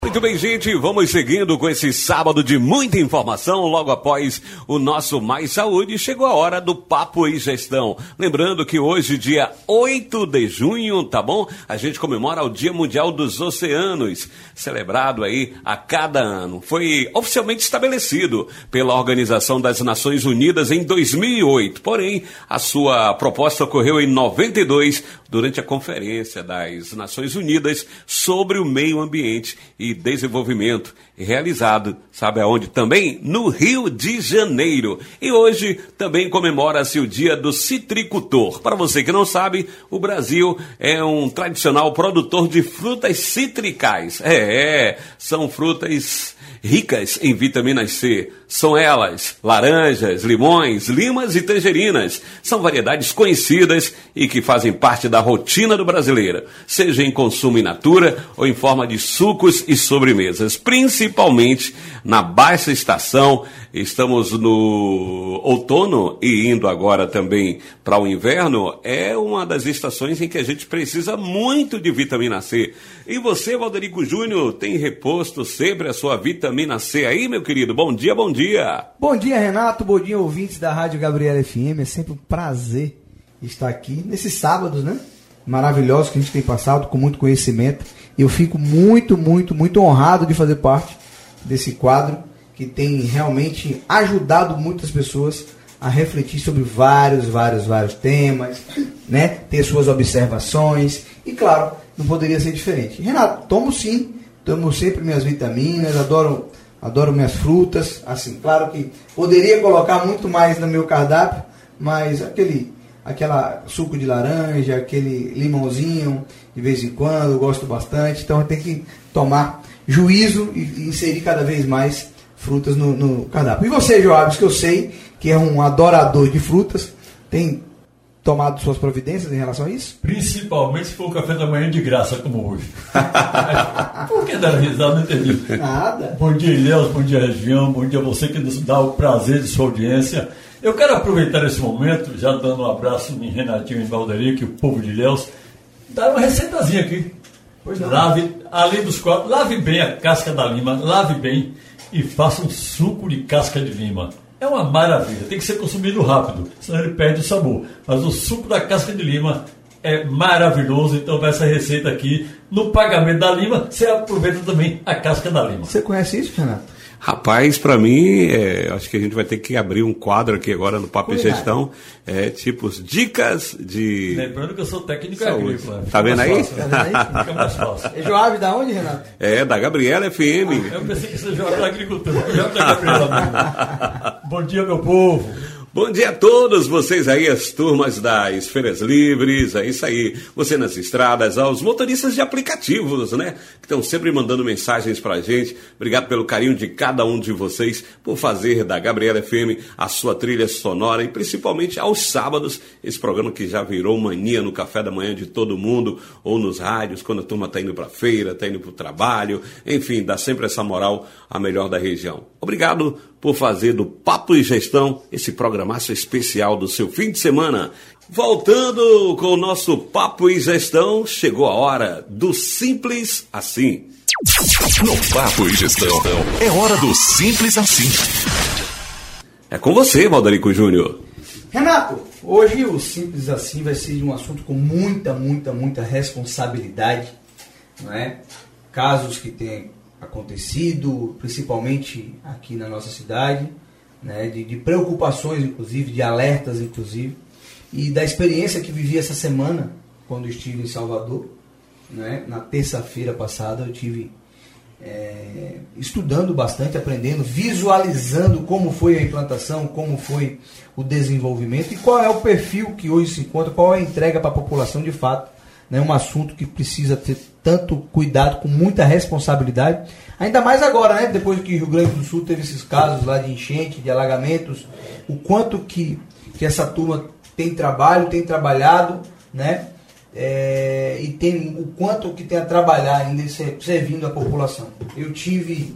Muito bem, gente, vamos seguindo com esse sábado de muita informação. Logo após o nosso Mais Saúde, chegou a hora do Papo e Gestão. Lembrando que hoje, dia 8 de junho, tá bom? A gente comemora o Dia Mundial dos Oceanos, celebrado aí a cada ano. Foi oficialmente estabelecido pela Organização das Nações Unidas em 2008. Porém, a sua proposta ocorreu em 92, durante a Conferência das Nações Unidas sobre o Meio Ambiente e Desenvolvimento, realizado, sabe aonde? Também no Rio de Janeiro. E hoje também comemora-se o Dia do Citricultor. Para você que não sabe, o Brasil é um tradicional produtor de frutas cítricas. São frutas ricas em vitamina C. São elas laranjas, limões, limas e tangerinas. São variedades conhecidas e que fazem parte da rotina do brasileiro, seja em consumo in natura ou em forma de sucos e sobremesas, principalmente na baixa estação. Estamos no outono e indo agora também para o inverno. É uma das estações em que a gente precisa muito de vitamina C. E você, Valderico Júnior, tem reposto sempre a sua vitamina C aí, meu querido? Bom dia, bom dia. Bom dia, Renato. Bom dia, ouvintes da Rádio Gabriela FM. É sempre um prazer estar aqui nesses sábados, né? Maravilhosos que a gente tem passado, com muito conhecimento. E eu fico muito honrado de fazer parte desse quadro que tem realmente ajudado muitas pessoas a refletir sobre vários temas, né? Ter suas observações. E claro, não poderia ser diferente. Renato, tomo sempre minhas vitaminas, adoro minhas frutas. Assim, claro que poderia colocar muito mais no meu cardápio, mas aquela suco de laranja, aquele limãozinho, de vez em quando, eu gosto bastante. Então eu tenho que tomar juízo e inserir cada vez mais frutas no cardápio. E você, Joabes, que eu sei que é um adorador de frutas, tem tomado suas providências em relação a isso? Principalmente se for o café da manhã de graça, como hoje. Por que dar risada? Não entendi. Nada. Bom dia, Ilhéus, bom dia, região, bom dia a você que nos dá o prazer de sua audiência. Eu quero aproveitar esse momento, já dando um abraço em Renatinho e Valderico, o povo de Ilhéus, dar uma receitazinha aqui. Pois não. Lave, além dos quatro, lave bem a casca da lima, lave bem e faça um suco de casca de lima. É uma maravilha, tem que ser consumido rápido, senão ele perde o sabor. Mas o suco da casca de lima é maravilhoso, então vai essa receita aqui. No pagamento da lima, você aproveita também a casca da lima. Você conhece isso, Renato? Rapaz, para mim, acho que a gente vai ter que abrir um quadro aqui agora no Papo e Gestão, tipo dicas de... Lembrando que eu sou técnico agrícola. Tá vendo aí? Fica mais fácil. É Joab da onde, Renato? Da Gabriela FM. Eu pensei que você Joab da agricultura, eu da Gabriela mesmo. Bom dia, meu povo. Bom dia a todos vocês aí, as turmas das feiras livres, é isso aí, você nas estradas, aos motoristas de aplicativos, né, que estão sempre mandando mensagens pra gente. Obrigado pelo carinho de cada um de vocês, por fazer da Gabriela FM a sua trilha sonora, e principalmente aos sábados, esse programa que já virou mania no café da manhã de todo mundo, ou nos rádios, quando a turma tá indo pra feira, tá indo pro trabalho, enfim, dá sempre essa moral a melhor da região. Obrigado por fazer do Papo e Gestão esse programaço especial do seu fim de semana. Voltando com o nosso Papo e Gestão, chegou a hora do Simples Assim. No Papo e Gestão, é hora do Simples Assim. É com você, Valderico Júnior. Renato, hoje o Simples Assim vai ser um assunto com muita responsabilidade, não é? Casos que têm acontecido, principalmente aqui na nossa cidade, né, de preocupações, inclusive, de alertas, inclusive, e da experiência que vivi essa semana, quando estive em Salvador, né, na terça-feira passada, eu estive estudando bastante, aprendendo, visualizando como foi a implantação, como foi o desenvolvimento e qual é o perfil que hoje se encontra, qual é a entrega para a população de fato. É um assunto que precisa ter tanto cuidado, com muita responsabilidade, ainda mais agora, né? Depois que o Rio Grande do Sul teve esses casos lá de enchente, de alagamentos, o quanto que essa turma tem trabalhado, né? E tem o quanto que tem a trabalhar ainda servindo a população. Eu tive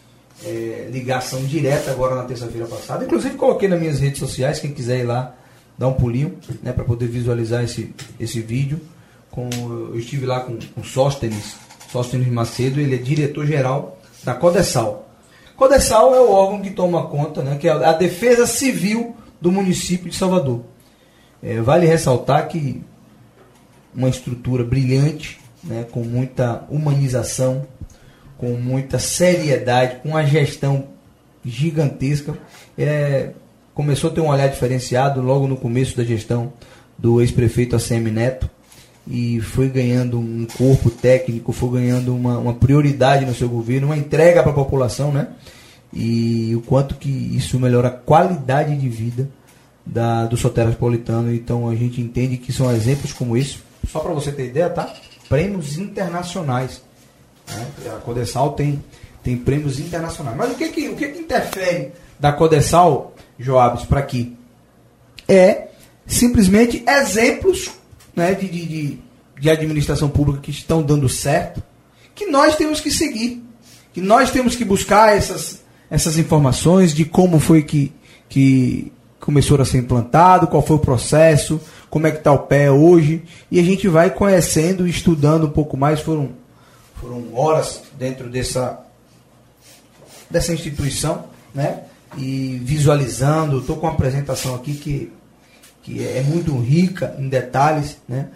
ligação direta agora na terça-feira passada, inclusive coloquei nas minhas redes sociais, quem quiser ir lá dar um pulinho, né, para poder visualizar esse vídeo. Eu estive lá com Sóstenes Sóstenes Macedo, ele é diretor-geral da Codessal. Codessal é o órgão que toma conta, né, que é a Defesa Civil do município de Salvador. Vale ressaltar que uma estrutura brilhante, né, com muita humanização, com muita seriedade, com uma gestão gigantesca. Começou a ter um olhar diferenciado logo no começo da gestão do ex-prefeito ACM Neto, e foi ganhando um corpo técnico, foi ganhando uma prioridade no seu governo, uma entrega para a população, né? E o quanto que isso melhora a qualidade de vida do Soteropolitano. Então a gente entende que são exemplos como esse, só para você ter ideia, tá? Prêmios internacionais, né? A Codessal tem prêmios internacionais. Mas o que interfere da Codessal, Joabes, para aqui? Simplesmente exemplos, né, de administração pública que estão dando certo, que nós temos que seguir, que nós temos que buscar essas informações de como foi que começou a ser implantado, qual foi o processo, como é que está o pé hoje, e a gente vai conhecendo, estudando um pouco mais. Foram horas dentro dessa instituição, né, e visualizando. Estou com uma apresentação aqui que é muito rica em detalhes, né,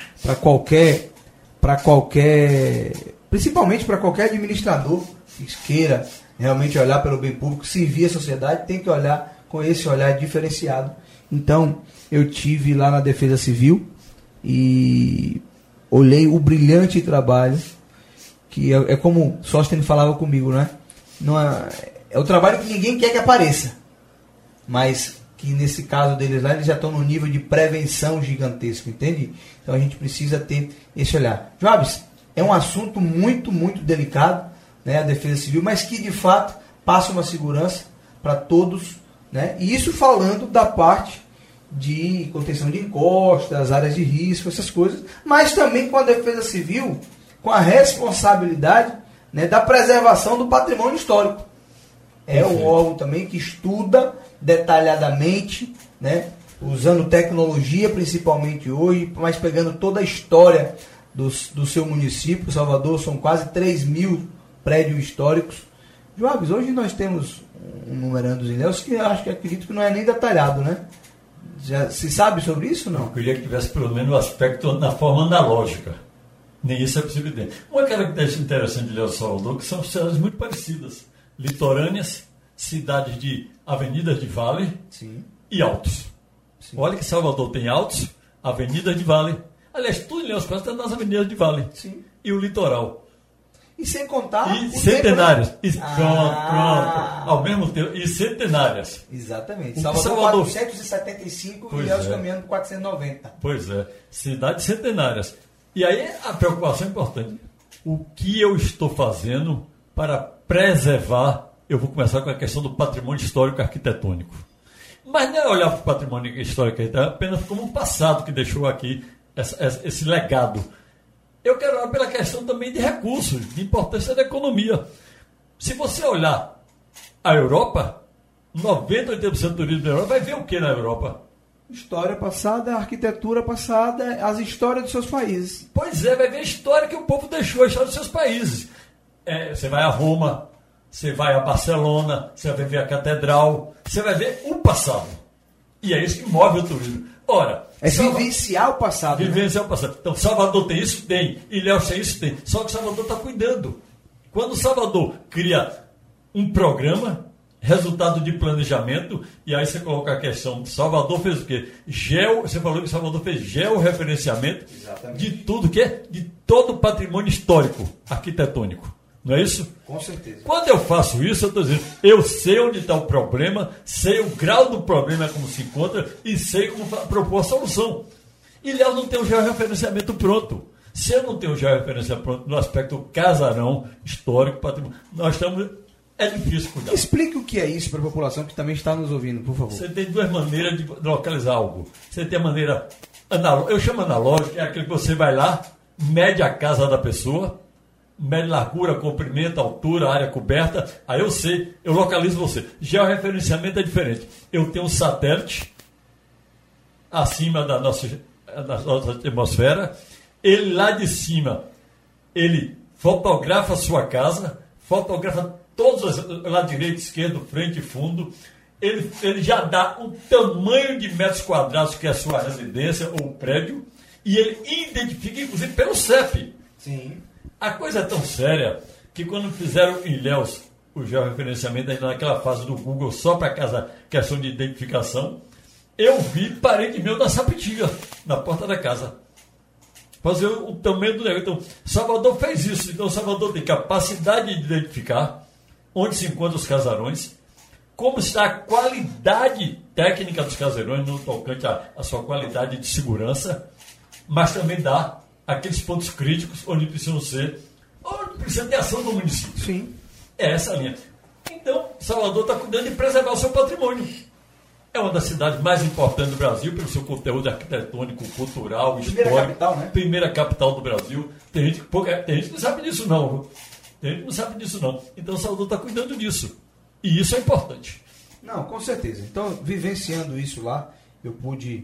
principalmente para qualquer administrador que queira realmente olhar pelo bem público, servir a sociedade, tem que olhar com esse olhar diferenciado. Então, eu tive lá na Defesa Civil e olhei o brilhante trabalho, que é como Sóstenes falava comigo, né? É o trabalho que ninguém quer que apareça, mas que nesse caso deles lá, eles já estão no nível de prevenção gigantesco, entende? Então a gente precisa ter esse olhar. Joabes, é um assunto muito, muito delicado, né, a Defesa Civil, mas que de fato passa uma segurança para todos, né? E isso falando da parte de contenção de encostas, áreas de risco, essas coisas, mas também com a Defesa Civil, com a responsabilidade, né, da preservação do patrimônio histórico. É um órgão também que estuda detalhadamente, né, usando tecnologia principalmente hoje, mas pegando toda a história do seu município. Salvador são quase 3.000 prédios históricos. Joabes, hoje nós temos um numerando dos Ilhéus que acredito que não é nem detalhado, né? Já se sabe sobre isso, não? Eu queria que tivesse pelo menos o aspecto na forma analógica. Nem isso é possível ter. Uma característica interessante de Ilhéus Salvador, que são cidades muito parecidas, litorâneas, cidades de avenidas de vale. Sim. E altos. Sim. Olha que Salvador tem altos, avenidas de vale. Aliás, tudo em Ilhéus está nas avenidas de vale. Sim. E o litoral. E sem contar... E centenárias. Pronto. Ao mesmo tempo. E centenárias. Exatamente. Salvador 475 e Ilhéus caminhando para 490. Pois é. Cidades centenárias. E aí a preocupação é importante. O que eu estou fazendo para preservar... Eu vou começar com a questão do patrimônio histórico arquitetônico. Mas não é olhar para o patrimônio histórico apenas como um passado que deixou aqui esse legado. Eu quero olhar pela questão também de recursos, de importância da economia. Se você olhar a Europa, 90-80% do turismo da Europa vai ver o que na Europa? História passada, arquitetura passada, as histórias dos seus países. Pois é, vai ver a história que o povo deixou, a história dos seus países. Você vai a Roma, você vai a Barcelona, você vai ver a catedral, você vai ver o passado. E é isso que move o turismo. Ora, vivenciar o passado. Vivenciar o passado. Então, Salvador tem isso? Tem. Ilhéus tem isso? Tem. Só que Salvador está cuidando. Quando Salvador cria um programa, resultado de planejamento, e aí você coloca a questão, Salvador fez o quê? Você falou que Salvador fez georreferenciamento. Exatamente. De tudo que é, de todo o patrimônio histórico, arquitetônico. Não é isso? Com certeza. Quando eu faço isso, eu estou dizendo, eu sei onde está o problema, sei o grau do problema como se encontra e sei como propor a solução. Ilhéus não tem o georreferenciamento pronto. Se eu não tenho o georreferenciamento pronto no aspecto casarão, histórico, patrimônio, nós estamos... É difícil cuidar. Explique o que é isso para a população que também está nos ouvindo, por favor. Você tem duas maneiras de localizar algo. Você tem a maneira analógica, eu chamo analógica, é aquele que você vai lá, mede a casa da pessoa, mede largura, comprimento, altura, área coberta, aí eu sei, eu localizo você. Georreferenciamento é diferente. Eu tenho um satélite acima da nossa atmosfera, ele lá de cima, ele fotografa a sua casa, fotografa todos os lado direito, esquerdo, frente e fundo. Ele já dá o tamanho de metros quadrados que é a sua residência ou prédio, e ele identifica, inclusive, pelo CEP. Sim. A coisa é tão séria que quando fizeram em Ilhéus o georreferenciamento, ainda naquela fase do Google, só para casa, questão de identificação, eu vi parente meu na Sapitiga, na porta da casa. Fazer o tamanho do negócio. Então, Salvador fez isso. Então, Salvador tem capacidade de identificar onde se encontram os casarões, como está a qualidade técnica dos casarões no tocante à sua qualidade de segurança, mas também dá aqueles pontos críticos onde precisam ser, onde precisa ter ação do município. Sim. É essa a linha. Então, Salvador está cuidando de preservar o seu patrimônio. É uma das cidades mais importantes do Brasil pelo seu conteúdo arquitetônico, cultural, histórico. Primeira capital, né? Primeira capital do Brasil. Tem gente que não sabe disso, não. Tem gente que não sabe disso, não. Então, Salvador está cuidando disso. E isso é importante. Não, com certeza. Então, vivenciando isso lá, eu pude,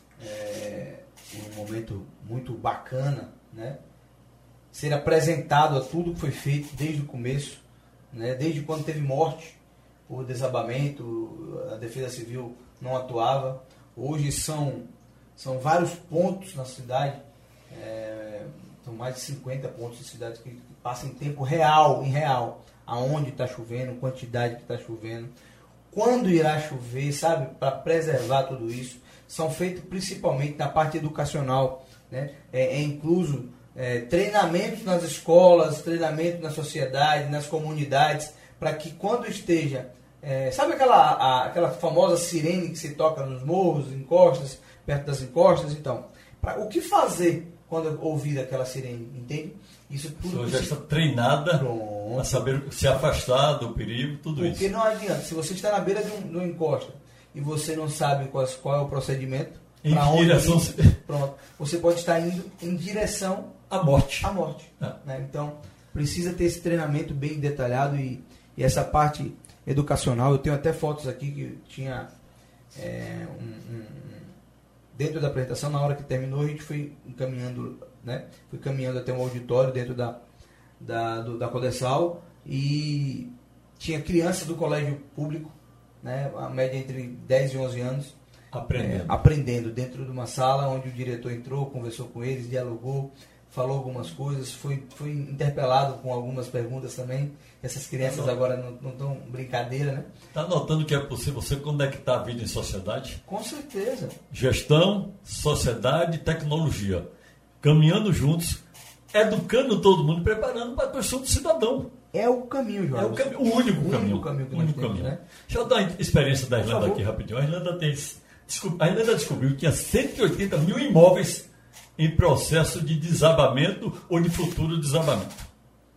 um momento muito bacana, né, ser apresentado a tudo que foi feito desde o começo, né, desde quando teve morte por desabamento, a Defesa Civil não atuava. Hoje são vários pontos na cidade, são mais de 50 pontos de cidade que passam em tempo real, aonde está chovendo, quantidade que está chovendo, quando irá chover, sabe, para preservar tudo isso. São feitos principalmente na parte educacional, né? Incluso treinamento nas escolas, treinamento na sociedade, nas comunidades, para que quando esteja, sabe aquela famosa sirene que se toca nos morros, encostas, perto das encostas, então, o que fazer quando ouvir aquela sirene, entende? Isso tudo. Você já está treinada a saber se afastar do perigo, tudo isso. Porque não adianta, se você está na beira de um encosta e você não sabe qual é o procedimento, em que direção pronto, você pode estar indo em direção à morte. Né? Então, precisa ter esse treinamento bem detalhado e essa parte educacional. Eu tenho até fotos aqui que tinha dentro da apresentação, na hora que terminou, a gente foi encaminhando, né? Fui caminhando até um auditório dentro da Codessal e tinha crianças do colégio público, né? A média entre 10 e 11 anos, aprendendo dentro de uma sala onde o diretor entrou, conversou com eles, dialogou, falou algumas coisas, foi interpelado com algumas perguntas também. Essas crianças agora não estão brincadeira, né? Está notando que é possível você conectar a vida em sociedade? Com certeza. Gestão, sociedade e tecnologia. Caminhando juntos, educando todo mundo, preparando para a construção do cidadão. É o caminho, João. É o único caminho que nós temos, né? Deixa eu dar a experiência da Irlanda aqui rapidinho. A Irlanda descobriu que tinha 180 mil imóveis em processo de desabamento ou de futuro desabamento.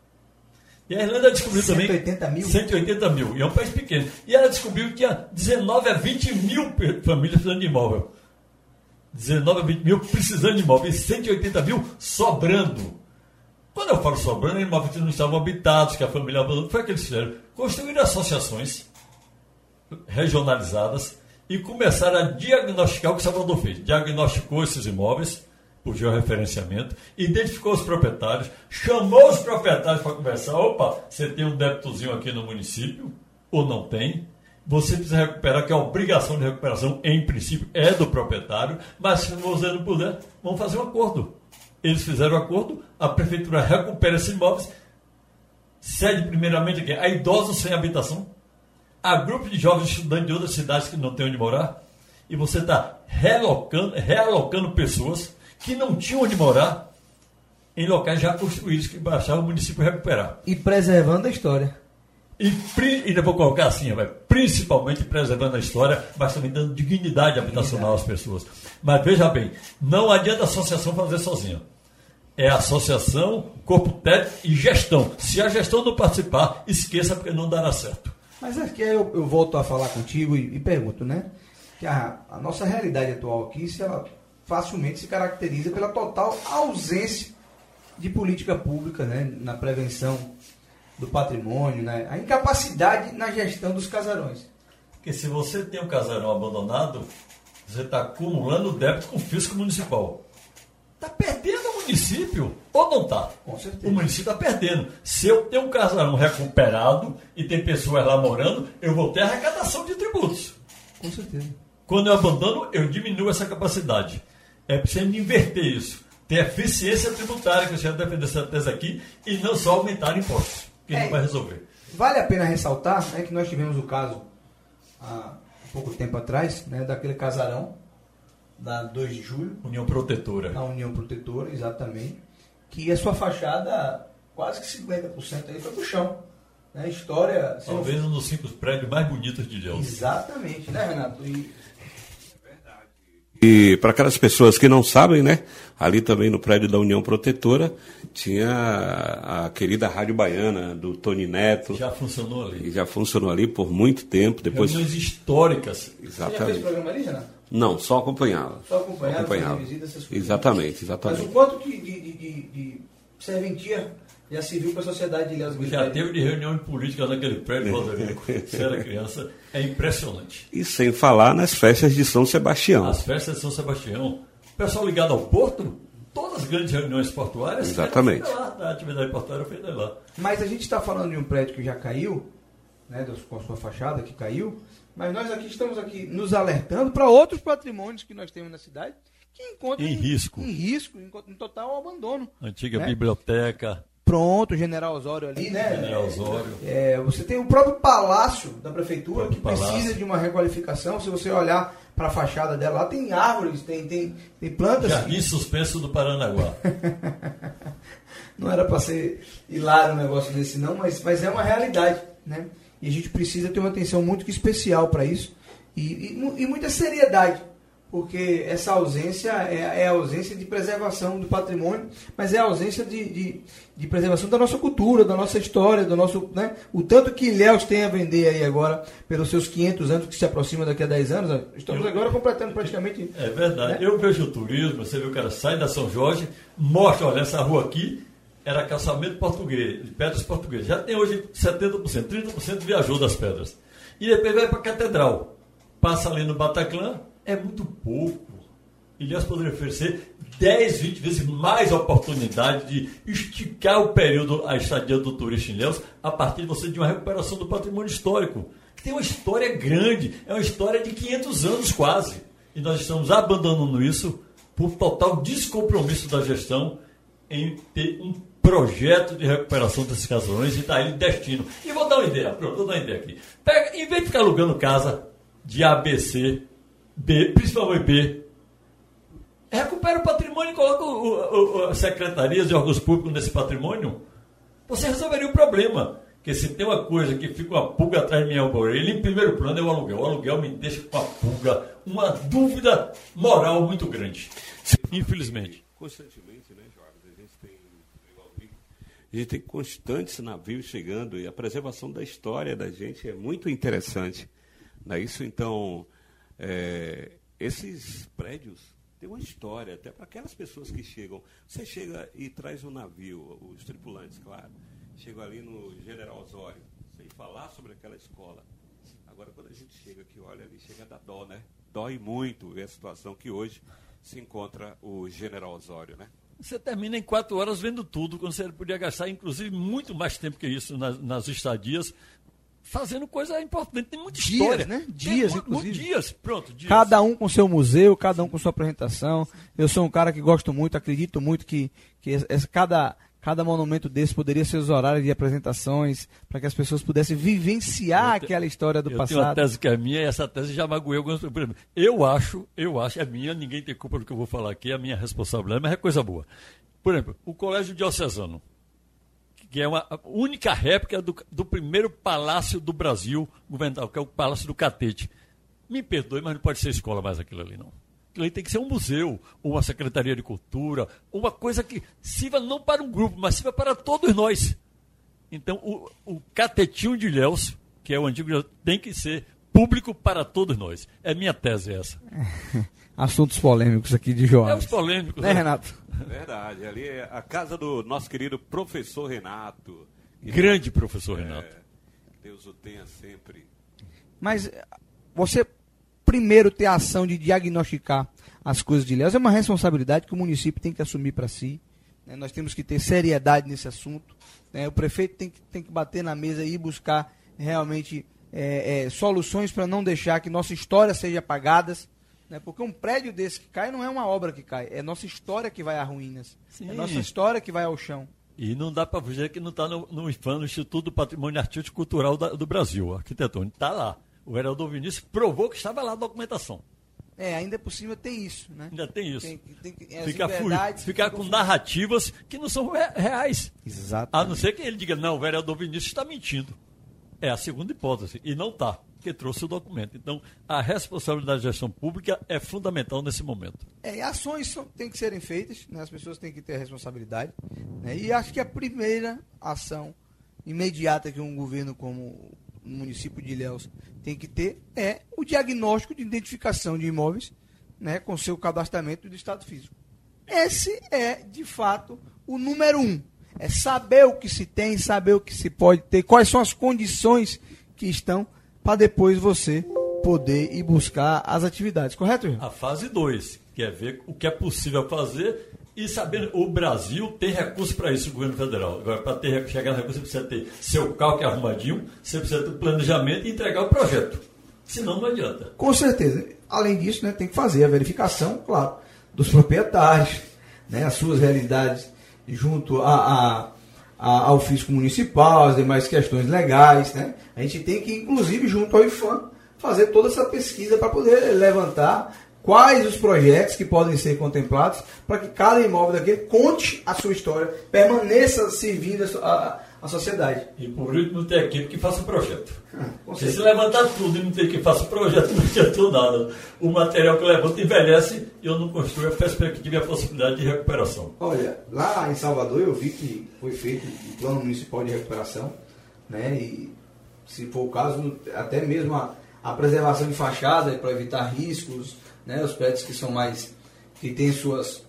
E a Irlanda descobriu 180 também... mil? 180 mil. E é um país pequeno. E ela descobriu que tinha 19 a 20 mil famílias precisando de imóvel. 19 a 20 mil precisando de imóvel. E 180 mil sobrando. Quando eu falo sobrando, imóveis que não estavam habitados, que a família abandonou. Foi o que eles fizeram. Construíram associações regionalizadas e começaram a diagnosticar o que Salvador fez. Diagnosticou esses imóveis por georreferenciamento, identificou os proprietários, chamou os proprietários para conversar. Opa, você tem um débitozinho aqui no município, ou não tem? Você precisa recuperar, que a obrigação de recuperação, em princípio, é do proprietário, mas se você não puder, vamos fazer um acordo. Eles fizeram um acordo, a prefeitura recupera esses imóveis, cede primeiramente a idosos sem habitação, a grupos de jovens estudantes de outras cidades que não têm onde morar, e você está realocando pessoas que não tinham onde morar em locais já construídos que baixava o município recuperar. E preservando a história. E ainda vou colocar assim, principalmente preservando a história, mas também dando dignidade habitacional às pessoas. Mas veja bem, não adianta a associação fazer sozinha. É associação, corpo técnico e gestão. Se a gestão não participar, esqueça, porque não dará certo. Mas aqui eu volto a falar contigo e pergunto, né? Que a nossa realidade atual aqui, ela facilmente se caracteriza pela total ausência de política pública, né, na prevenção do patrimônio, né, a incapacidade na gestão dos casarões. Porque se você tem um casarão abandonado, você está acumulando débito com o fisco municipal. Está perdendo o município, ou não está? Com certeza. O município está perdendo. Se eu tenho um casarão recuperado e tem pessoas lá morando, eu vou ter arrecadação de tributos. Com certeza. Quando eu abandono, eu diminuo essa capacidade. É preciso inverter isso. Ter eficiência tributária, que eu já defendo essa tese aqui, e não só aumentar impostos, que não vai resolver. Vale a pena ressaltar, né, que nós tivemos o caso há pouco tempo atrás, né, daquele casarão da 2 de julho. União Protetora. A União Protetora, exatamente. Que a sua fachada, quase que 50% aí foi pro chão. Né, história... Talvez um dos 5 prédios mais bonitos de Ilhéus. Exatamente, né, Renato? E para aquelas pessoas que não sabem, né? Ali também no prédio da União Protetora tinha a querida Rádio Baiana do Tony Neto. Já funcionou ali. E já funcionou ali por muito tempo. Depois... Reuniões históricas. Exatamente. Você já fez programa ali, Renato? Não, só acompanhava. Só acompanhava. Fazer visita, essas coisas. Exatamente. Mas o quanto de serventia já se viu para a sociedade de Ilhéus? Já teve de reunião política naquele prédio, Rodrigo. Você era criança. É impressionante. E sem falar nas festas de São Sebastião. As festas de São Sebastião. O pessoal ligado ao porto, todas as grandes reuniões portuárias. Exatamente. A atividade portuária feita lá. Mas a gente está falando de um prédio que já caiu, né, com a sua fachada que caiu, mas nós aqui estamos aqui nos alertando para outros patrimônios que nós temos na cidade que encontram em risco, em total abandono. Antiga, né? Biblioteca. Biblioteca. Pronto, General Osório ali, né? General Osório. Você tem o próprio palácio da prefeitura que palácio. precisa de uma requalificação. Se você olhar para a fachada dela, lá tem árvores, tem plantas. Jardim suspenso do Paranaguá. Não era para ser hilário um negócio desse não, mas é uma realidade, né? E a gente precisa ter uma atenção muito especial para isso e muita seriedade, porque essa ausência é a ausência de preservação do patrimônio, mas é a ausência de preservação da nossa cultura, da nossa história, do nosso, né? O tanto que Ilhéus tem a vender aí agora, pelos seus 500 anos, que se aproxima daqui a 10 anos, estamos agora completando praticamente... É verdade. Né? Eu vejo o turismo, você vê o cara sai da São Jorge, mostra, olha, essa rua aqui era calçamento português, de pedras portuguesas. Já tem hoje 70%, 30% viajou das pedras. E depois vai para a Catedral. Passa ali no Bataclan, é muito pouco. Ilhéus poderia oferecer 10, 20 vezes mais oportunidade de esticar o período, a estadia do turista em Ilhéus, a partir de uma recuperação do patrimônio histórico, que tem uma história grande, é uma história de 500 anos quase. E nós estamos abandonando isso por total descompromisso da gestão em ter um projeto de recuperação desses casarões e dar ele destino. E vou dar uma ideia, pronto, vou dar uma ideia aqui. Pega, em vez de ficar alugando casa de ABC, B, principalmente B, recupera o patrimônio e coloca as secretarias e órgãos públicos nesse patrimônio. Você resolveria o problema. Porque se tem uma coisa que fica uma pulga atrás da minha orelha, em primeiro plano é o aluguel. O aluguel me deixa com uma pulga, uma dúvida moral muito grande. Infelizmente. Constantemente, né, Jorge? A gente tem constantes navios chegando e a preservação da história da gente é muito interessante. Não é isso? Então, esses prédios têm uma história, até para aquelas pessoas que chegam. Você chega e traz um navio, os tripulantes, claro, chegam ali no General Osório, sem falar sobre aquela escola. Agora, quando a gente chega aqui, olha ali, chega a dar dó, né? Dói muito ver a situação que hoje se encontra o General Osório, né? Você termina em 4 horas vendo tudo, quando você podia gastar, inclusive, muito mais tempo que isso nas estadias, fazendo coisa importante. Tem muita história. Né? Dias, inclusive. Dias. Cada um com seu museu, cada um com sua apresentação. Eu sou um cara que gosto muito, acredito muito que cada monumento desse poderia ser os horários de apresentações, para que as pessoas pudessem vivenciar aquela história do passado. Eu tenho uma tese que é minha, e essa tese já magoei algumas pessoas. Eu acho, é minha, ninguém tem culpa do que eu vou falar aqui, é a minha responsabilidade, mas é coisa boa. Por exemplo, o Colégio Diocesano, que é uma única réplica do primeiro palácio do Brasil governamental, que é o Palácio do Catete. Me perdoe, mas não pode ser escola mais aquilo ali, não. Aquilo ali tem que ser um museu, uma secretaria de cultura, uma coisa que sirva não para um grupo, mas sirva para todos nós. Então, o Catetinho de Ilhéus, que é o antigo, tem que ser público para todos nós. É minha tese essa. Assuntos polêmicos aqui de João. É os polêmicos. Né, Renato? Verdade. Ali é a casa do nosso querido professor Renato. Grande professor Renato. Deus o tenha sempre. Mas você primeiro ter a ação de diagnosticar as coisas de Ilhéus é uma responsabilidade que o município tem que assumir para si. né? Nós temos que ter seriedade nesse assunto, né? O prefeito tem que bater na mesa e buscar realmente soluções para não deixar que nossa história seja apagada, né? Porque um prédio desse que cai não é uma obra que cai, é nossa história que vai a ruínas, é nossa história que vai ao chão. E não dá para fugir que não está no IFAM, no Instituto do Patrimônio Artístico e Cultural do Brasil, arquitetônico. Está lá. O vereador Vinícius provou que estava lá a documentação. Ainda por cima tem isso, né? Ainda tem isso. Ficar com narrativas que não são reais. Exato. A não ser que ele diga, não, o vereador Vinícius está mentindo. É a segunda hipótese. E não está, porque trouxe o documento. Então, a responsabilidade da gestão pública é fundamental nesse momento. Ações têm que serem feitas, né? As pessoas têm que ter a responsabilidade. Né? E acho que a primeira ação imediata que um governo como o município de Ilhéus tem que ter é o diagnóstico de identificação de imóveis, né, com seu cadastramento do estado físico. Esse é, de fato, o número 1. É saber o que se tem, saber o que se pode ter, quais são as condições que estão para depois você poder ir buscar as atividades. Correto, Rio? A fase 2, que é ver o que é possível fazer e saber, o Brasil tem recurso para isso, o governo federal. Agora, para chegar no recurso, você precisa ter seu cálculo arrumadinho, você precisa ter planejamento e entregar o projeto. Senão não adianta. Com certeza. Além disso, né, tem que fazer a verificação, claro, dos proprietários, né, as suas realidades junto ao fisco municipal, as demais questões legais. Né? A gente tem que, inclusive, junto ao IFAM, fazer toda essa pesquisa para poder levantar quais os projetos que podem ser contemplados para que cada imóvel daquele conte a sua história, permaneça servindo a sociedade. E por último, ter equipe que faça o projeto. Se levantar tudo e não ter que faça o projeto, não adiantou nada. O material que levanta envelhece e eu não construo a perspectiva e a possibilidade de recuperação. Olha, lá em Salvador eu vi que foi feito o plano municipal de recuperação, né? E se for o caso, até mesmo a preservação de fachada para evitar riscos, né? Os prédios que são mais, que têm suas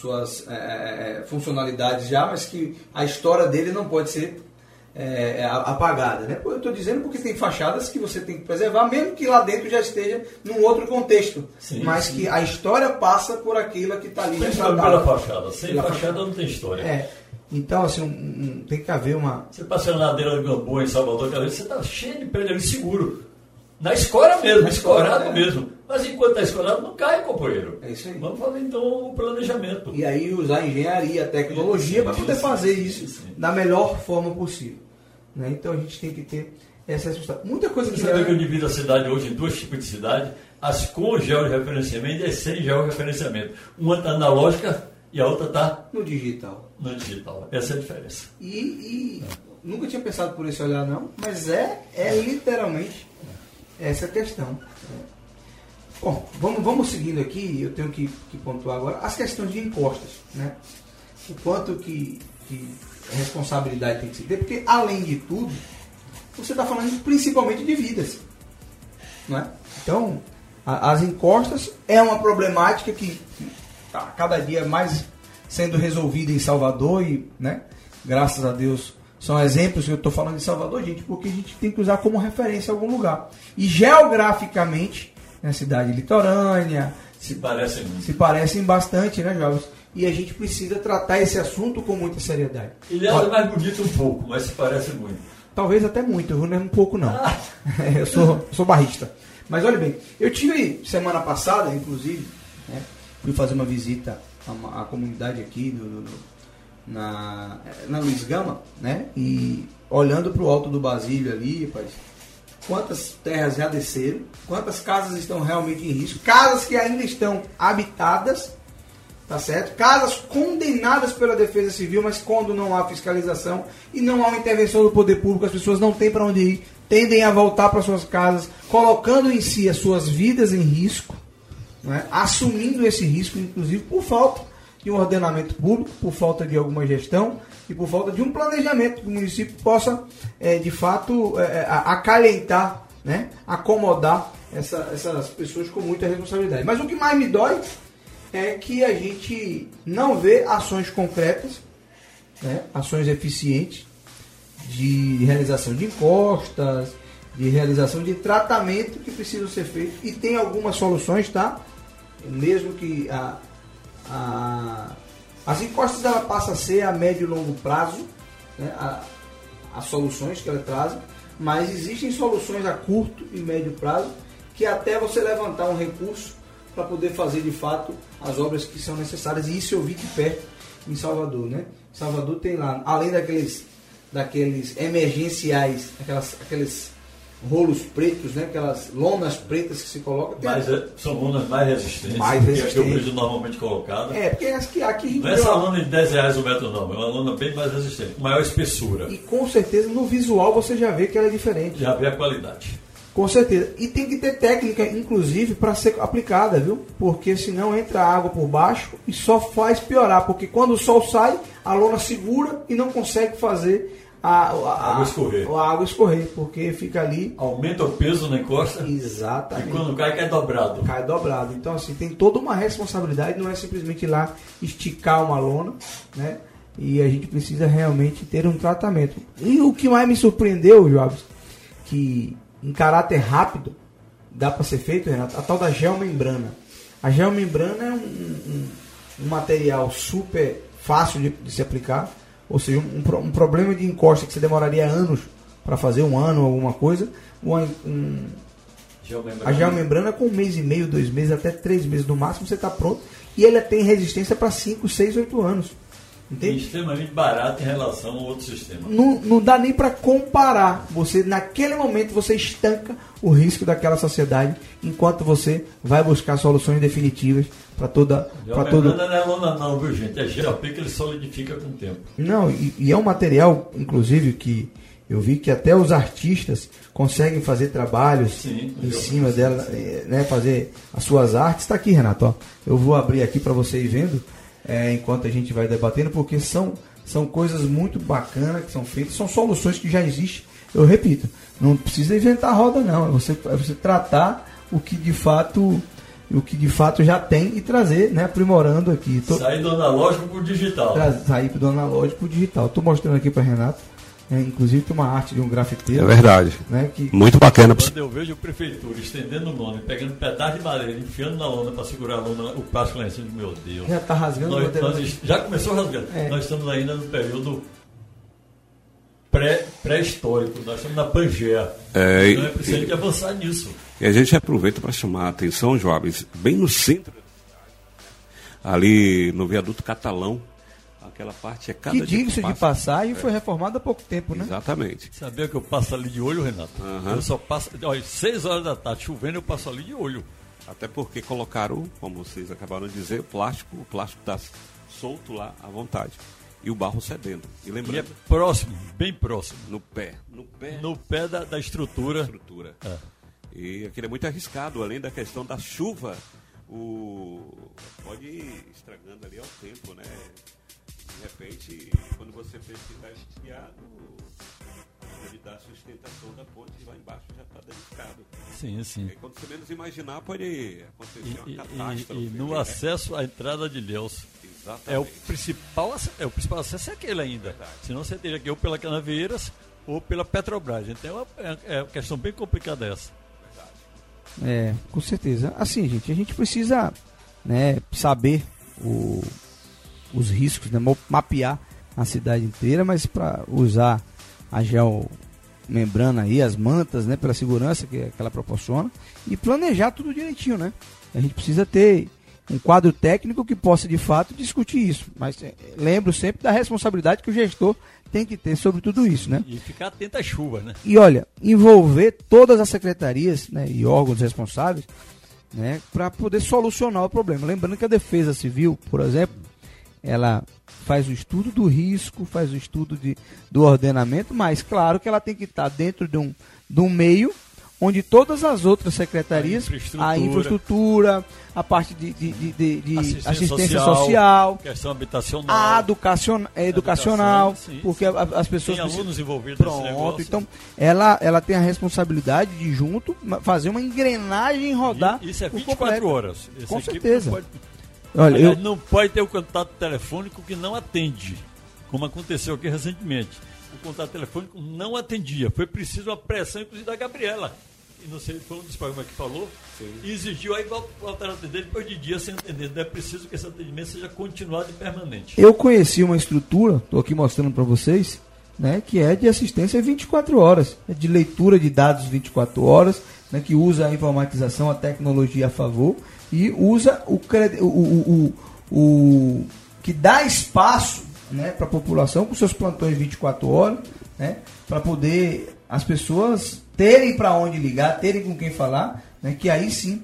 funcionalidades já, mas que a história dele não pode ser apagada, né? Eu estou dizendo porque tem fachadas que você tem que preservar, mesmo que lá dentro já esteja num outro contexto, sim, mas sim, que a história passa por aquilo que está ali. Principalmente pela fachada. Sem fachada não tem história. Então, assim, tem que haver uma... Você passa na ladeira do Gamboa, em Salvador, você está cheio de prédio ali seguro. Na escora mesmo, escorado mesmo. Mas enquanto está escorado, não cai, companheiro. É isso aí. Vamos fazer, então, o planejamento. E aí usar a engenharia, a tecnologia para poder fazer isso da melhor forma possível. Né? Então a gente tem que ter essa responsabilidade. Muita coisa Você sabe que eu divido a cidade hoje em 2 tipos de cidade, as com georreferenciamento e as sem georreferenciamento. Uma está analógica e a outra está no digital. No digital. Essa é a diferença. E nunca tinha pensado por esse olhar, não, mas é literalmente essa questão. Bom, vamos seguindo aqui. Eu tenho que pontuar agora as questões de impostos, né? O quanto que responsabilidade tem que se ter, porque além de tudo, você está falando principalmente de vidas, não é? Então, as encostas é uma problemática que está cada dia mais sendo resolvida em Salvador e, né, graças a Deus, são exemplos que eu estou falando de Salvador, gente, porque a gente tem que usar como referência algum lugar. E geograficamente, na cidade litorânea, se parecem muito. Se parecem bastante, né, jovens? E a gente precisa tratar esse assunto com muita seriedade. Ele é mais bonito um pouco, mas se parece muito. Talvez até muito, eu não é um pouco não. Eu sou barrista. Mas olha bem, eu tive semana passada, inclusive, né, fui fazer uma visita à comunidade aqui na Luiz Gama, né? E olhando para o Alto do Basílio ali, rapaz, quantas terras já desceram, quantas casas estão realmente em risco, casas que ainda estão habitadas, tá certo? Casas condenadas pela Defesa Civil, mas quando não há fiscalização e não há uma intervenção do poder público, as pessoas não têm para onde ir, tendem a voltar para suas casas, colocando em si as suas vidas em risco, né? Assumindo esse risco, inclusive por falta de um ordenamento público, por falta de alguma gestão e por falta de um planejamento que o município possa, de fato, acalentar, né? Acomodar essas pessoas com muita responsabilidade. Mas o que mais me dói é que a gente não vê ações concretas, né? Ações eficientes de realização de encostas, de realização de tratamento que precisam ser feitos. E tem algumas soluções, tá? Mesmo que As encostas ela passa a ser a médio e longo prazo, né, as soluções que ela traz, mas existem soluções a curto e médio prazo que até você levantar um recurso para poder fazer de fato as obras que são necessárias, e isso eu vi de perto em Salvador, né? Salvador tem lá, além daqueles emergenciais, aqueles rolos pretos, né? Aquelas lonas pretas que se colocam. São lonas mais resistentes. Que eu vejo normalmente colocada. Porque as que aqui... Não é essa lona de R$10 o metro, não. É uma lona bem mais resistente, com maior espessura. E com certeza no visual você já vê que ela é diferente. Já vê a qualidade. Com certeza. E tem que ter técnica, inclusive, para ser aplicada, viu? Porque senão entra água por baixo e só faz piorar. Porque quando o sol sai, a lona segura e não consegue fazer a água escorrer, porque fica ali... Aumenta o peso na encosta. Exatamente. E quando cai dobrado. Cai dobrado. Então, assim, tem toda uma responsabilidade, não é simplesmente ir lá esticar uma lona, né? E a gente precisa realmente ter um tratamento. E o que mais me surpreendeu, Jobs, que em caráter rápido dá para ser feito, Renato, a tal da geomembrana. A geomembrana é um material super fácil de se aplicar, ou seja, um problema de encosta que você demoraria anos para fazer, um ano, alguma coisa, a geomembrana com 1 mês e meio, 2 meses, até 3 meses no máximo, você está pronto, e ela tem resistência para 5, 6, 8 anos. Entende? É extremamente barato em relação ao outro sistema. Não dá nem para comparar. Você, naquele momento, você estanca o risco daquela sociedade, enquanto você vai buscar soluções definitivas para toda... Não é lona não, viu, gente? É GOP que ele solidifica com o tempo. Não, e é um material, inclusive, que eu vi que até os artistas conseguem fazer trabalhos em cima dela, né, fazer as suas artes. Está aqui, Renato, ó. Eu vou abrir aqui para você ir vendo. Enquanto a gente vai debatendo, porque são coisas muito bacanas que são feitas, são soluções que já existem. Eu repito, não precisa inventar a roda, não. É você tratar o que de fato já tem e trazer, né, aprimorando aqui. Sair do analógico para o digital. Sair do analógico para o digital. Estou mostrando aqui para Renato. Inclusive tem uma arte de um grafiteiro. É verdade. Né, muito bacana. Quando eu vejo a prefeitura estendendo lona, pegando pedaço de madeira, enfiando na lona para segurar a lona, o plástico lá em cima, meu Deus. Já está rasgando. Já começou rasgando. Nós estamos ainda no período pré-histórico, nós estamos na Pangeia. Então é preciso de avançar nisso. E a gente aproveita para chamar a atenção, jovens, bem no centro da cidade, ali no viaduto Catalão. Aquela parte é cada dia que diga-se de passagem, foi reformada há pouco tempo, né? Exatamente. Sabia que eu passo ali de olho, Renato? Eu só passo... Olha, 6 horas da tarde, chovendo, eu passo ali de olho. Até porque colocaram, como vocês acabaram de dizer, o plástico está solto lá à vontade. E o barro cedendo. E lembrando... E é próximo, bem próximo. No pé da estrutura. E aquilo é muito arriscado, além da questão da chuva, pode ir estragando ali ao tempo, né? De repente, quando você pensa que está esquiado, ele dá a sustentação da ponte e lá embaixo já está danificado. Sim. E quando você menos imaginar, pode acontecer uma catástrofe. E no acesso à entrada de Ilhéus. Exatamente. O principal acesso é aquele ainda. Verdade. Senão você teria que ir ou pela Canavieiras ou pela Petrobras. Então é uma questão bem complicada essa. Verdade. Com certeza. Assim, gente, a gente precisa, né, saber os riscos, né, mapear a cidade inteira, mas para usar a geomembrana aí, as mantas, né, pela segurança que ela proporciona, e planejar tudo direitinho, né? A gente precisa ter um quadro técnico que possa de fato discutir isso, mas lembro sempre da responsabilidade que o gestor tem que ter sobre tudo isso, né? E ficar atento às chuvas, né? E olha, envolver todas as secretarias, né, e órgãos responsáveis, né, para poder solucionar o problema. Lembrando que a Defesa Civil, por exemplo, ela faz o estudo do risco, faz o estudo do ordenamento, mas claro que ela tem que estar dentro de um meio onde todas as outras secretarias, a infraestrutura, a parte de assistência social, questão habitacional, a educacional, porque as pessoas... Tem alunos envolvidos nesse negócio. Então, ela tem a responsabilidade de junto fazer uma engrenagem rodar. Isso é 24 horas. Com certeza. Olha, não pode ter o contato telefônico que não atende, como aconteceu aqui recentemente. O contato telefônico não atendia. Foi preciso uma pressão, inclusive, da Gabriela. e não sei, foi um dos programas que falou, e exigiu aí voltar a atender depois de dias sem atender. Não é preciso que esse atendimento seja continuado e permanente. Eu conheci uma estrutura, estou aqui mostrando para vocês, né, que é de assistência 24 horas, é de leitura de dados 24 horas, né, que usa a informatização, a tecnologia a favor e usa o que dá espaço, né, para a população com seus plantões 24 horas, né, para poder as pessoas terem para onde ligar, terem com quem falar, né, que aí sim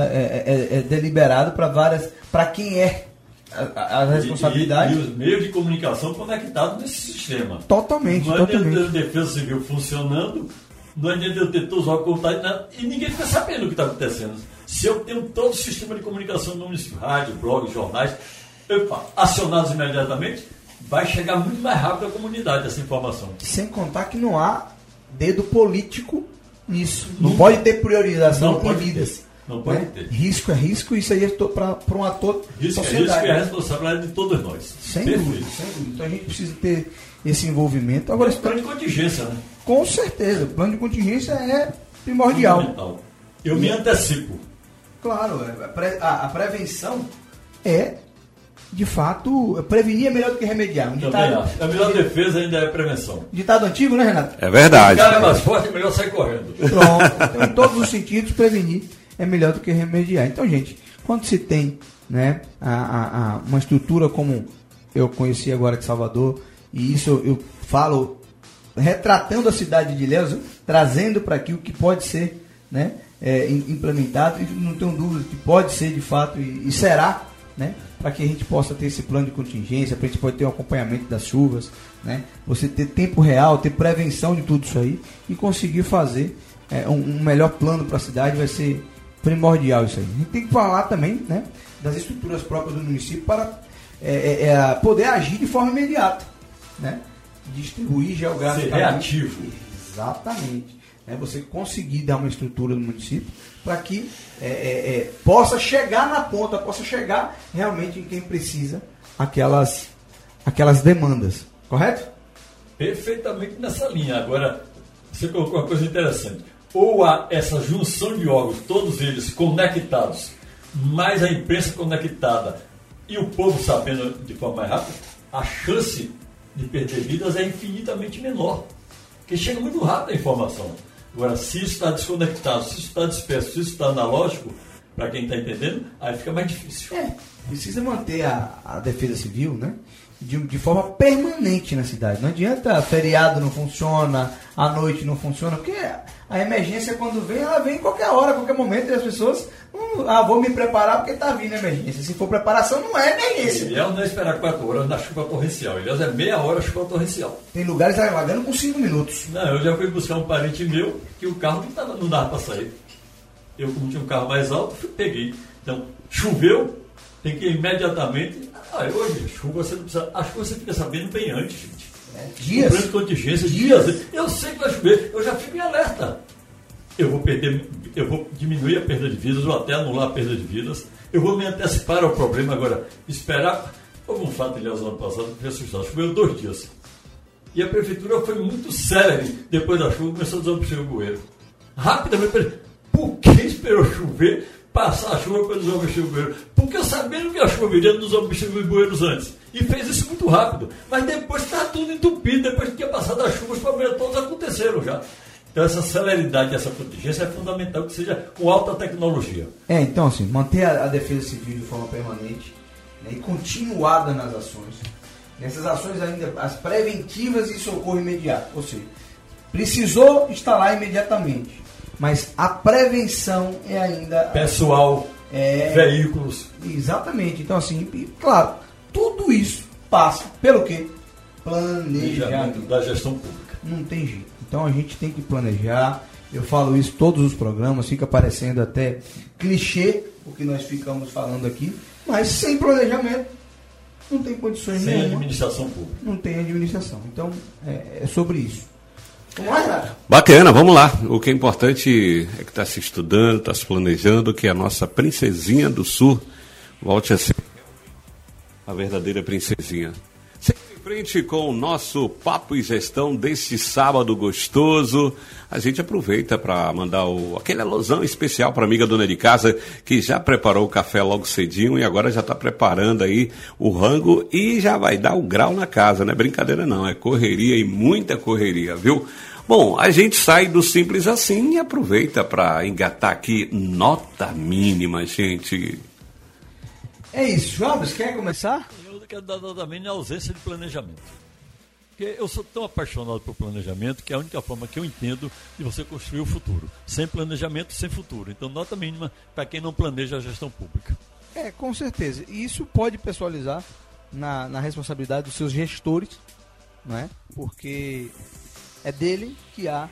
é deliberado para quem é a responsabilidade. E os meios de comunicação conectados nesse sistema. Totalmente. Não adianta a Defesa Civil funcionando, não adianta eu ter todos os contatos e ninguém fica sabendo o que está acontecendo. Se eu tenho todo o sistema de comunicação no município, rádio, blog, jornais, acionados imediatamente, vai chegar muito mais rápido à comunidade essa informação. Sem contar que não há dedo político nisso. Não pode ter priorização em vidas. Não pode né? ter. Risco é risco, isso aí é para um ator. Risco é a responsabilidade de todos nós. Sem dúvida. Então a gente precisa ter esse envolvimento. Agora, plano de contingência, né? Com certeza, o plano de contingência é primordial. Eu me antecipo. Claro, a prevenção é, de fato, prevenir é melhor do que remediar. A melhor defesa ainda é a prevenção. Ditado antigo, né, Renato? É verdade. O cara é mais forte, é melhor sair correndo. Pronto. Então, em todos os sentidos, prevenir é melhor do que remediar. Então, gente, quando se tem, né, uma estrutura como eu conheci agora de Salvador, e isso eu falo retratando a cidade de Ilhéus, trazendo para aqui o que pode ser, né, implementado, e não tenho dúvida que pode ser de fato e será, né, para que a gente possa ter esse plano de contingência, para a gente poder ter um acompanhamento das chuvas, né, você ter tempo real, ter prevenção de tudo isso aí e conseguir fazer um melhor plano para a cidade. Vai ser primordial isso aí. A gente tem que falar também, né, das estruturas próprias do município para poder agir de forma imediata, né, distribuir geograficamente. Ser reativo. Exatamente. Você conseguir dar uma estrutura no município para que possa chegar na ponta, possa chegar realmente em quem precisa aquelas demandas. Correto? Perfeitamente nessa linha. Agora, você colocou uma coisa interessante. Ou há essa junção de órgãos, todos eles conectados, mais a imprensa conectada e o povo sabendo de forma mais rápida, a chance de perder vidas é infinitamente menor. Porque chega muito rápido a informação. Agora, se isso está desconectado, se isso está disperso, se isso está analógico, para quem está entendendo, aí fica mais difícil. Precisa manter a defesa civil, né, de forma permanente na cidade. Não adianta feriado não funciona, à noite não funciona, porque a emergência, quando vem, ela vem em qualquer hora, qualquer momento, e as pessoas, vou me preparar porque está vindo a emergência. Se for preparação, não é emergência. Ilhéus não é esperar 4 horas na chuva torrencial. Ilhéus é meia hora chuva torrencial. Tem lugares alagando com 5 minutos. Não, eu já fui buscar um parente meu que o carro não dava para sair. Eu, como tinha um carro mais alto, peguei. Então, choveu, tem que ir imediatamente. Hoje, chuva, você não precisa. A chuva você fica sabendo bem antes, gente. Dias. O plano de contingência, dias. Eu sei que vai chover, eu já fico em alerta. Eu vou diminuir a perda de vidas, ou até anular a perda de vidas. Eu vou me antecipar ao problema. Agora, esperar. Houve um fato, aliás, no ano passado, que me assustou. Choveu 2 dias. E a prefeitura foi muito célere. Depois da chuva, começou a desobstruir o bueiro. Rapidamente, por que esperou chover, passar a chuva para desobstruir o bueiro? Porque sabendo que a chuva viria, desobstruir os bueiros antes. E fez isso muito rápido. Mas depois está tudo entupido. Depois que tinha passado as chuvas, os problemas todos aconteceram já. Então essa celeridade, essa contingência é fundamental que seja com alta tecnologia. Então assim, manter a defesa civil de forma permanente, né, e continuada nas ações. Nessas ações ainda, as preventivas e socorro imediato. Ou seja, precisou instalar imediatamente. Mas a prevenção é ainda... Pessoal, veículos. Exatamente. Então assim, claro, tudo isso passa pelo quê? Planejamento da gestão pública. Não tem jeito. Então a gente tem que planejar. Eu falo isso em todos os programas, fica parecendo até clichê o que nós ficamos falando aqui, mas sem planejamento não tem condições nenhuma. Sem administração pública. Não tem administração. Então é sobre isso. Vamos lá, Renato? Bacana, vamos lá. O que é importante é que está se estudando, está se planejando, que a nossa princesinha do Sul volte a ser a verdadeira princesinha. Sem frente com o nosso Papo e Gestão deste sábado gostoso. A gente aproveita para mandar aquele alusão especial para a amiga dona de casa que já preparou o café logo cedinho e agora já está preparando aí o rango e já vai dar o grau na casa, não é brincadeira não, é correria e muita correria, viu? Bom, a gente sai do Simples Assim e aproveita para engatar aqui nota mínima, gente. É isso, Jobs, quer começar? Eu quero dar nota mínima a ausência de planejamento. Porque eu sou tão apaixonado por planejamento que é a única forma que eu entendo de você construir o futuro. Sem planejamento, sem futuro. Então, nota mínima para quem não planeja a gestão pública. Com certeza. E isso pode pessoalizar na responsabilidade dos seus gestores, não é? Porque é dele que há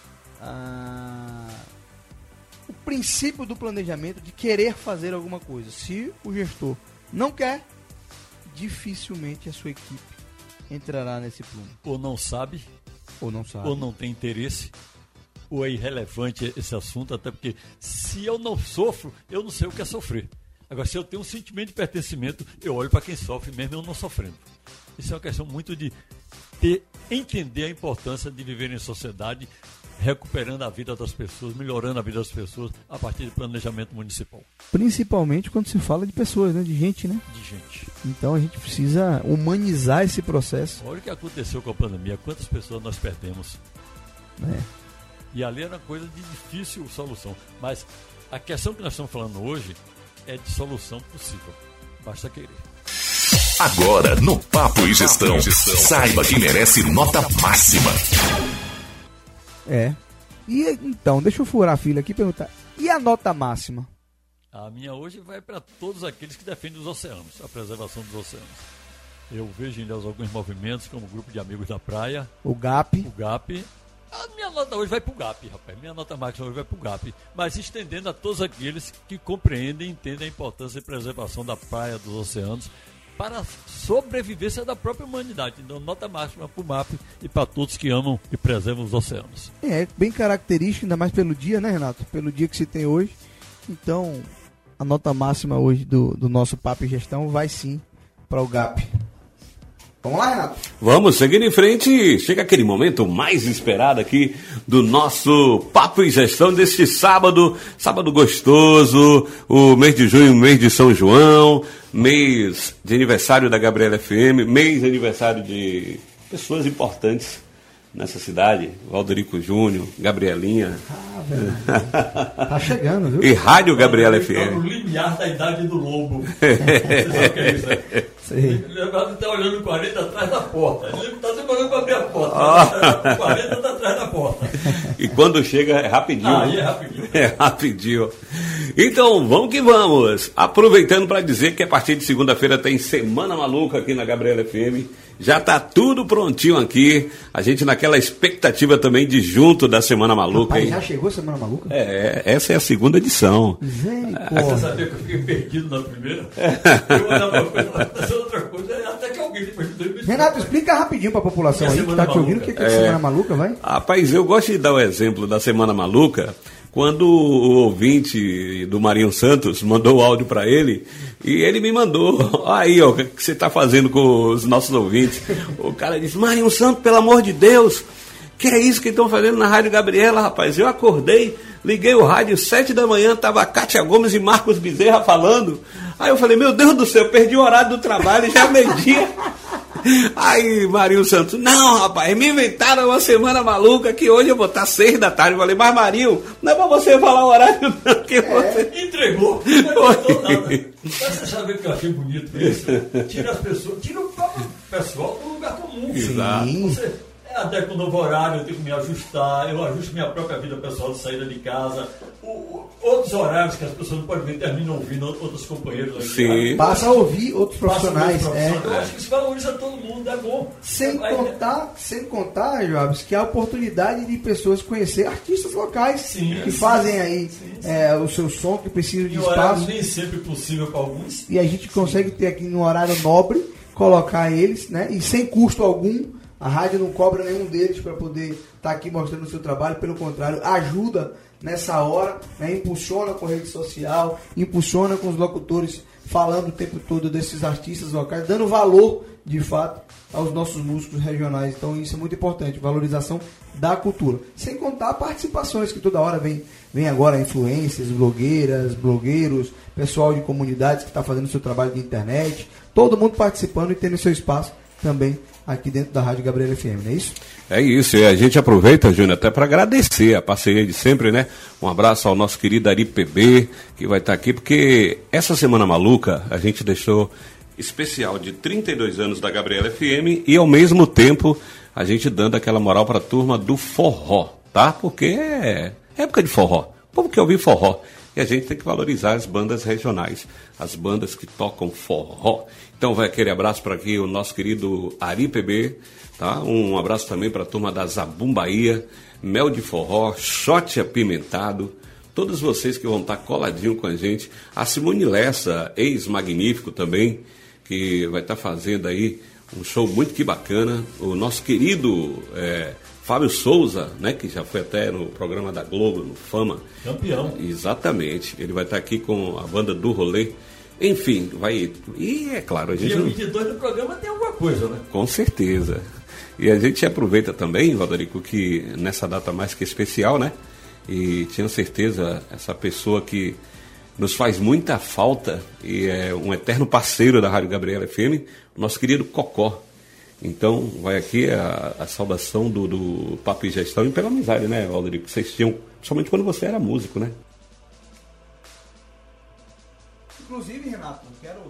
o princípio do planejamento de querer fazer alguma coisa. Se o gestor não quer, dificilmente a sua equipe entrará nesse plano. Ou não sabe, ou não tem interesse, ou é irrelevante esse assunto, até porque se eu não sofro, eu não sei o que é sofrer. Agora, se eu tenho um sentimento de pertencimento, eu olho para quem sofre mesmo eu não sofrendo. Isso é uma questão muito de entender a importância de viver em sociedade, recuperando a vida das pessoas, melhorando a vida das pessoas a partir de planejamento municipal. Principalmente quando se fala de pessoas, né? De gente, né? De gente. Então a gente precisa humanizar esse processo. Olha o que aconteceu com a pandemia, quantas pessoas nós perdemos. E ali era uma coisa de difícil solução. Mas a questão que nós estamos falando hoje é de solução possível. Basta querer. Agora, no Papo e Gestão, saiba que merece nota máxima. E então, deixa eu furar a fila aqui e perguntar. E a nota máxima? A minha hoje vai para todos aqueles que defendem os oceanos, a preservação dos oceanos. Eu vejo em Deus alguns movimentos, como o Grupo de Amigos da Praia. O GAP. A minha nota hoje vai para o GAP, rapaz. Minha nota máxima hoje vai para o GAP. Mas estendendo a todos aqueles que compreendem e entendem a importância e preservação da praia, dos oceanos, para a sobrevivência da própria humanidade. Então, nota máxima para o MAP e para todos que amam e preservam os oceanos. É bem característico, ainda mais pelo dia, né, Renato? Pelo dia que se tem hoje. Então, a nota máxima hoje do nosso Papo e Gestão vai sim para o GAP. Vamos lá, Renato? Vamos, seguindo em frente, chega aquele momento mais esperado aqui do nosso Papo e Gestão deste sábado gostoso, o mês de junho, mês de São João, mês de aniversário da Gabriela FM, mês de aniversário de pessoas importantes nessa cidade, Valderico Júnior, Gabrielinha. Velho. Tá chegando, viu? E Rádio Gabriela FM. O limiar da idade do lobo. Você sabe o que é isso, né? Sei. Ele está olhando 40 atrás da porta. Ele está demorando para abrir a porta. 40 está atrás da porta. E quando chega é rapidinho. Aí é rapidinho. É rapidinho. Então, vamos que vamos. Aproveitando para dizer que a partir de segunda-feira tem Semana Maluca aqui na Gabriela FM. Já está tudo prontinho aqui. A gente naquela expectativa também de junto da Semana Maluca. Rapaz, já chegou a Semana Maluca? Essa é a segunda edição. Você sabia que eu fiquei perdido na primeira? Eu olhava uma coisa, aconteceu outra coisa, até que alguém depois me deu. Renato, explica rapidinho para a população aí que está te ouvindo o que é Semana Maluca, vai? Rapaz, eu gosto de dar o exemplo da Semana Maluca quando o ouvinte do Marinho Santos mandou o áudio para ele e ele me mandou, aí ó, o que você está fazendo com os nossos ouvintes? O cara disse, Marinho Santos, pelo amor de Deus, que é isso que estão fazendo na Rádio Gabriela, rapaz? Eu acordei, liguei o rádio, 7 da manhã, tava Cátia Gomes e Marcos Bezerra falando. Aí eu falei, meu Deus do céu, perdi o horário do trabalho, já meio-dia. Aí Marinho Santos, não rapaz, me inventaram uma Semana Maluca que hoje eu vou estar 6 da tarde. Eu falei, mas Marinho, não é pra você falar o horário não, que você... Entregou, não gostou nada. Mas você sabe o que eu achei bonito isso? Tira as pessoas, tira o próprio pessoal do lugar comum. Exato. Você, até com o novo horário eu tenho que me ajustar, eu ajusto minha própria vida pessoal de saída de casa. Outros horários que as pessoas não podem ver, terminam ouvindo outros companheiros aqui. Sim. Passa a ouvir outros profissionais. Eu acho que isso valoriza todo mundo, é bom. Sem contar, Jobs, que há a oportunidade de pessoas conhecer artistas locais que fazem aí o seu som, que precisam de espaço. Nem sempre possível para alguns. E a gente consegue ter aqui no horário nobre, colocar eles, né? E sem custo algum, A rádio não cobra nenhum deles para poder estar aqui mostrando o seu trabalho, pelo contrário, ajuda nessa hora, né? Impulsiona com a rede social, impulsiona com os locutores falando o tempo todo desses artistas locais, dando valor, de fato, aos nossos músicos regionais. Então isso é muito importante, valorização da cultura. Sem contar participações que toda hora vem agora influências, blogueiros, pessoal de comunidades que está fazendo seu trabalho de internet, todo mundo participando e tendo seu espaço também aqui dentro da Rádio Gabriela FM, não é isso? É isso, e a gente aproveita, Júnior, até para agradecer a parceria de sempre, né? Um abraço ao nosso querido Ari PB, que vai estar aqui, porque essa Semana Maluca a gente deixou especial de 32 anos da Gabriela FM e, ao mesmo tempo, a gente dando aquela moral para a turma do forró, tá? Porque é época de forró, o povo quer ouvir forró. E a gente tem que valorizar as bandas regionais, as bandas que tocam forró. Então vai aquele abraço para aqui o nosso querido Ari PB, tá? Um abraço também para a turma da Zabum Bahia, Mel de Forró, Shot Apimentado, todos vocês que vão estar coladinho com a gente. A Simone Lessa, ex-magnífico também, que vai estar fazendo aí um show muito que bacana. O nosso querido Fábio Souza, né, que já foi até no programa da Globo, no Fama. Campeão. Exatamente. Ele vai estar aqui com a banda do Rolê. Enfim, vai... E é claro, a gente... Dia 22 do programa tem alguma coisa, né? Com certeza. E a gente aproveita também, Valderico, que nessa data mais que especial, né? E tenho certeza, essa pessoa que nos faz muita falta e é um eterno parceiro da Rádio Gabriela FM, o nosso querido Cocó. Então, vai aqui a saudação do Papo e Gestão e pela amizade, né, Valderico? Que vocês tinham, principalmente quando você era músico, né? Inclusive, Renato, quero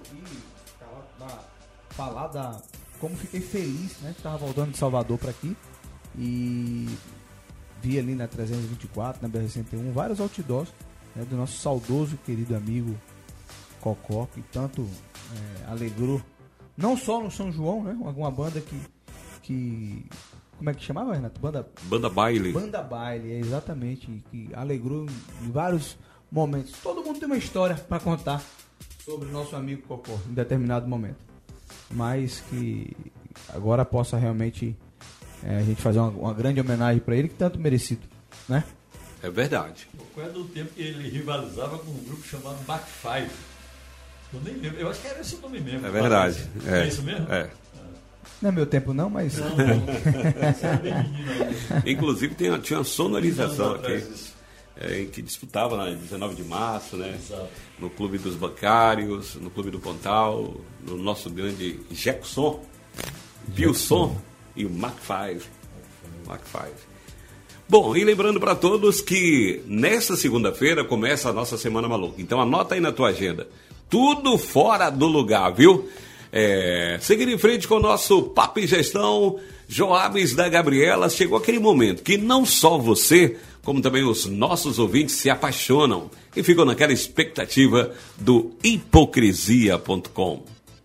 falar da como fiquei feliz, né? Que estava voltando de Salvador para aqui e vi ali na 324, na BR-101, vários outdoors, né, do nosso saudoso querido amigo Cocó, que tanto alegrou, não só no São João, né? Alguma banda que como é que chamava, Renato? Banda Baile. Banda Baile, exatamente, que alegrou em vários momentos. Todo mundo tem uma história para contar sobre o nosso amigo Cocó em determinado momento, mas que agora possa realmente a gente fazer uma grande homenagem para ele, que tanto merecido, né? É verdade. Qual é do tempo que ele rivalizava com um grupo chamado Mac 5? Eu nem lembro, eu acho que era esse o nome mesmo. É verdade. É isso mesmo? É. Não é meu tempo não, mas... Não. Você era bem menino ainda. Inclusive tinha uma sonorização aqui. Em que disputava na 19 de março, né? Exato. No Clube dos Bancários, no Clube do Pontal, no nosso grande Jackson, Bilson e o Mac 5. Bom, e lembrando para todos que nesta segunda-feira começa a nossa Semana Maluca. Então anota aí na tua agenda. Tudo fora do lugar, viu? Seguindo em frente com o nosso Papo e Gestão, Joabes da Gabriela, chegou aquele momento que não só você, como também os nossos ouvintes se apaixonam e ficam naquela expectativa do hipocrisia.com.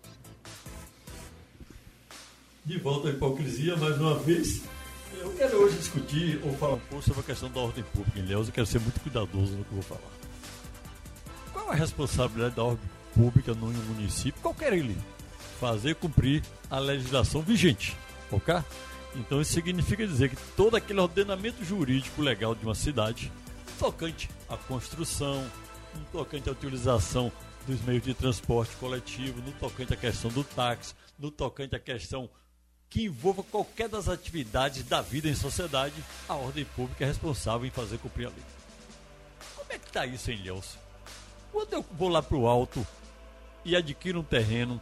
De volta à hipocrisia, mais uma vez. Eu quero hoje discutir ou falar um pouco sobre a questão da ordem pública em Ilhéus. Eu quero ser muito cuidadoso no que eu vou falar. Qual a responsabilidade da ordem pública no município, qualquer ele, fazer cumprir a legislação vigente, ok? Então isso significa dizer que todo aquele ordenamento jurídico legal de uma cidade, tocante à construção, no tocante à utilização dos meios de transporte coletivo, no tocante à questão do táxi, no tocante à questão que envolva qualquer das atividades da vida em sociedade, a ordem pública é responsável em fazer cumprir a lei. Como é que está isso em Ilhéus? Quando eu vou lá para o alto e adquiro um terreno,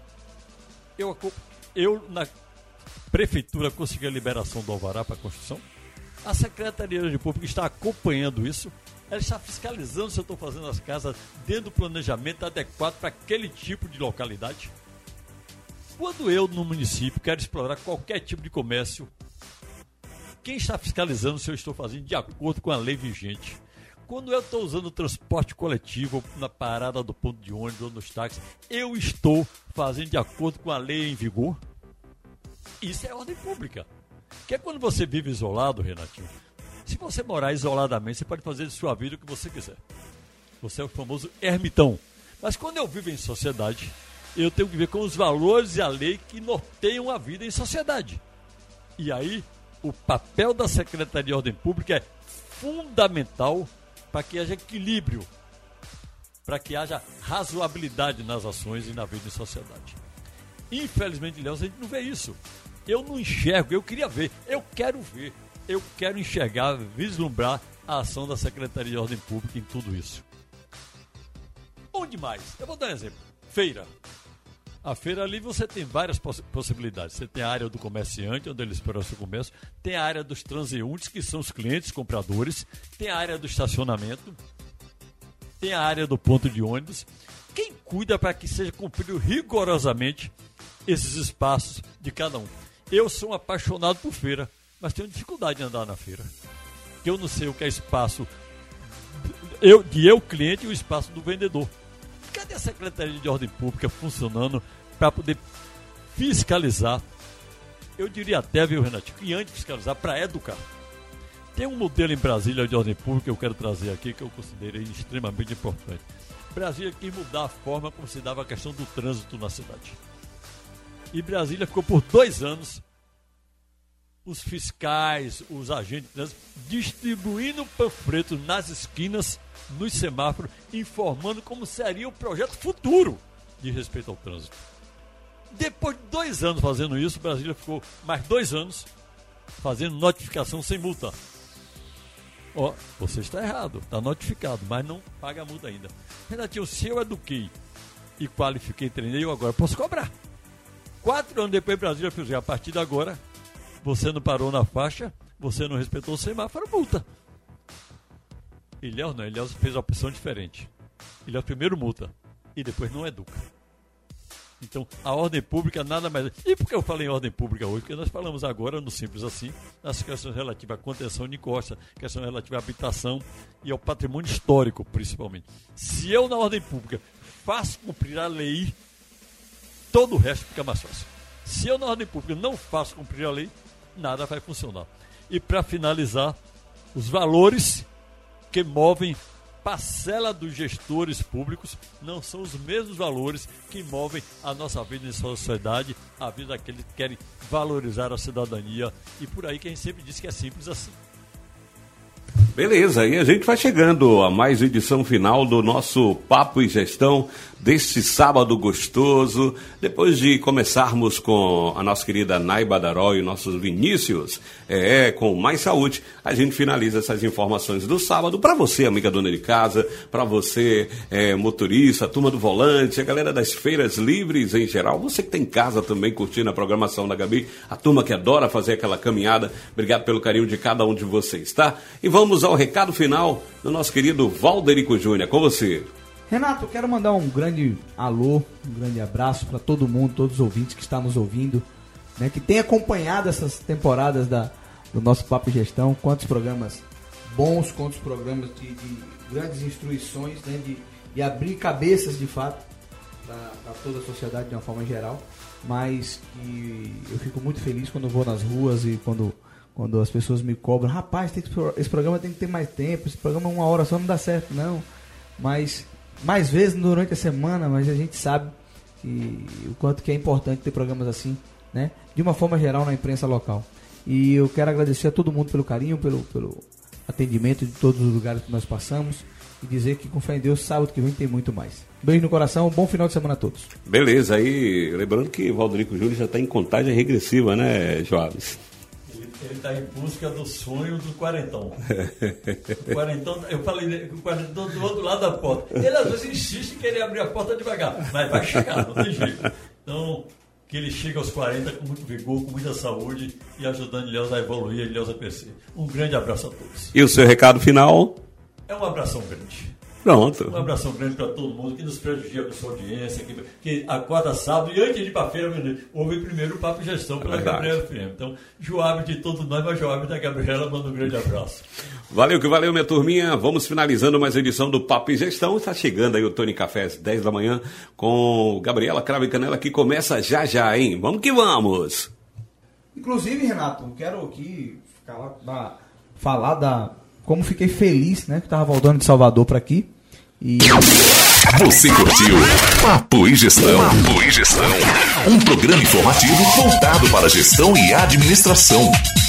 eu na prefeitura consegui a liberação do alvará para a construção, a Secretaria de Pública está acompanhando isso, ela está fiscalizando se eu estou fazendo as casas dentro do planejamento adequado para aquele tipo de localidade. Quando eu, no município, quero explorar qualquer tipo de comércio, quem está fiscalizando se eu estou fazendo de acordo com a lei vigente? Quando eu estou usando o transporte coletivo na parada do ponto de ônibus ou nos táxis, eu estou fazendo de acordo com a lei em vigor? Isso é ordem pública. Que é quando você vive isolado, Renatinho. Se você morar isoladamente, você pode fazer de sua vida o que você quiser. Você é o famoso ermitão. Mas quando eu vivo em sociedade, eu tenho que ver com os valores e a lei que norteiam a vida em sociedade. E aí, o papel da Secretaria de Ordem Pública é fundamental para que haja equilíbrio, para que haja razoabilidade nas ações e na vida em sociedade. Infelizmente, Léo, a gente não vê isso. Eu não enxergo, eu queria ver, eu quero enxergar, vislumbrar a ação da Secretaria de Ordem Pública em tudo isso. Onde mais? Eu vou dar um exemplo. Feira. A feira ali você tem várias possibilidades. Você tem a área do comerciante, onde ele espera o seu comércio. Tem a área dos transeuntes, que são os clientes, compradores. Tem a área do estacionamento. Tem a área do ponto de ônibus. Quem cuida para que seja cumprido rigorosamente esses espaços de cada um? Eu sou um apaixonado por feira, mas tenho dificuldade de andar na feira. Porque eu não sei o que é espaço de eu cliente e o espaço do vendedor. Cadê a Secretaria de Ordem Pública funcionando para poder fiscalizar? Eu diria até, viu, Renatinho, que antes de fiscalizar, para educar. Tem um modelo em Brasília de ordem pública que eu quero trazer aqui, que eu considerei extremamente importante. Brasília quis mudar a forma como se dava a questão do trânsito na cidade. E Brasília ficou por 2 anos, os fiscais, os agentes de trânsito, distribuindo panfletos nas esquinas, nos semáforos, informando como seria o projeto futuro de respeito ao trânsito. Depois de 2 anos fazendo isso, Brasília ficou mais 2 anos fazendo notificação sem multa. Você está errado, está notificado, mas não paga a multa ainda. Renatinho, se eu eduquei e qualifiquei, treinei, eu agora posso cobrar. 4 anos depois, Brasília fez, a partir de agora, você não parou na faixa, você não respeitou o semáforo, multa. Ilhéus não, Ilhéus fez uma opção diferente. Ilhéus primeiro multa e depois não educa. Então, a ordem pública nada mais... E por que eu falei em ordem pública hoje? Porque nós falamos agora, no Simples Assim, nas questões relativas à contenção de encosta, questões relativas à habitação e ao patrimônio histórico, principalmente. Se eu, na ordem pública, faço cumprir a lei, todo o resto fica mais fácil. Se eu, na ordem pública, não faço cumprir a lei, nada vai funcionar. E, para finalizar, os valores que movem parcela dos gestores públicos não são os mesmos valores que movem a nossa vida em sociedade, a vida daqueles que querem valorizar a cidadania, e por aí que a gente sempre diz que é simples assim. Beleza, e a gente vai chegando a mais edição final do nosso Papo e Gestão deste sábado gostoso. Depois de começarmos com a nossa querida Naiba Darol e nossos Vinícius, com Mais Saúde, a gente finaliza essas informações do sábado para você, amiga dona de casa, para você, motorista, a turma do volante, a galera das feiras livres em geral, você que tem em casa também curtindo a programação da Gabi, a turma que adora fazer aquela caminhada. Obrigado pelo carinho de cada um de vocês, tá? E vamos ao recado final do nosso querido Valderico Júnior. Com você. Renato, eu quero mandar um grande alô, um grande abraço para todo mundo, todos os ouvintes que estão nos ouvindo, né, que tem acompanhado essas temporadas do nosso Papo e Gestão, quantos programas bons, quantos programas de grandes instruções, né, de abrir cabeças de fato para toda a sociedade de uma forma geral, mas que eu fico muito feliz quando eu vou nas ruas e quando as pessoas me cobram, rapaz, esse programa tem que ter mais tempo, esse programa 1 hora só não dá certo, não. Mas mais vezes durante a semana, mas a gente sabe o quanto que é importante ter programas assim, né? De uma forma geral na imprensa local. E eu quero agradecer a todo mundo pelo carinho, pelo atendimento de todos os lugares que nós passamos e dizer que com fé em Deus, sábado que vem tem muito mais. Beijo no coração, bom final de semana a todos. Beleza, aí lembrando que o Valderico Júnior já está em contagem regressiva, né, Joaves? Ele está em busca do sonho do quarentão. O quarentão, eu falei, o quarentão do outro lado da porta. Ele às vezes insiste em querer abrir a porta devagar, mas vai chegar, não tem jeito. Então, que ele chegue aos 40 com muito vigor, com muita saúde e ajudando Ilhéus a evoluir e Ilhéus a crescer. Um grande abraço a todos. E o seu recado final? É um abração grande. Pronto. Um abração grande para todo mundo que nos prestigia com sua audiência, que acorda sábado e antes de ir para a feira, ouve primeiro o Papo e Gestão pela Gabriela FM. Então, Joab de todos nós, mas Joab da Gabriela, manda um grande abraço. Valeu que valeu, minha turminha. Vamos finalizando mais edição do Papo e Gestão. Está chegando aí o Tony Café às 10 da manhã com Gabriela Cravo e Canela, que começa já, hein? Vamos que vamos! Inclusive, Renato, quero aqui falar como fiquei feliz, né, que estava voltando de Salvador para aqui, E... Você curtiu Papo e Gestão. Papo e Gestão. Um programa informativo voltado para gestão e administração.